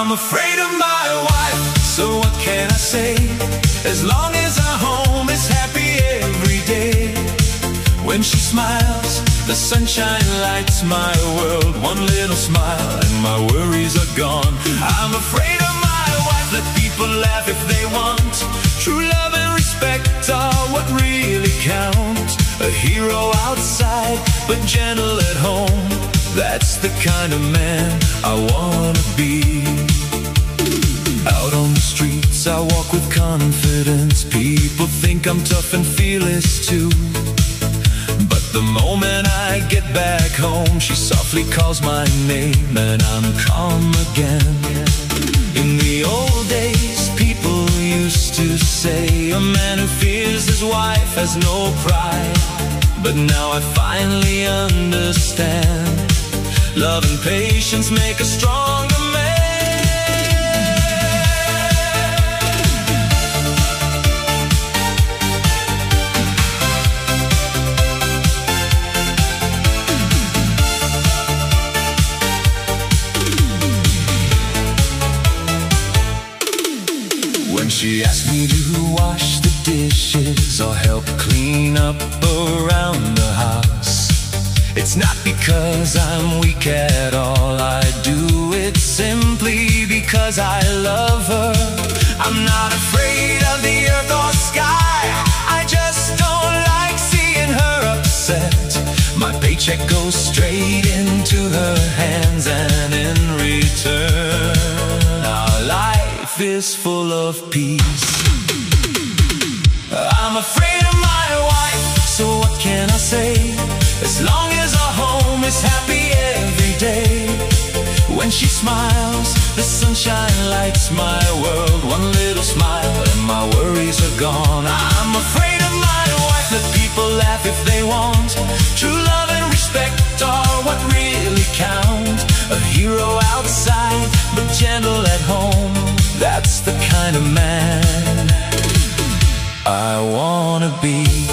I'm afraid of my wife, so what can I say? As long as our home is happy every day. When she smiles, the sunshine lights my world. One little smile and my worries are gone. I'm afraid of my wife, let people laugh if they want. True love and respect are what really count. A hero outside, but gentle at home. That's the kind of man I wanna be. Out on the streets I walk with confidence. People think I'm tough and fearless too. But the moment I get back home, she softly calls my name and I'm calm again. In the old days, people used to say a man who fears his wife has no pride. But now I finally understand. Love and patience make a stronger man. When she asked me to wash the dishes or help clean up around the house, it's not because I'm weak at all. I do it simply because I love her. I'm not afraid of the earth or sky. I just don't like seeing her upset. My paycheck goes straight into her hands, and in return our life is full of peace. I'm afraid of my wife, so what can I say? As long as our home is happy every day. When she smiles, the sunshine lights my world. One little smile and my worries are gone. I'm afraid of my wife, let people laugh if they want. True love and respect are what really count. A hero outside, but gentle at home. That's the kind of man I wanna be.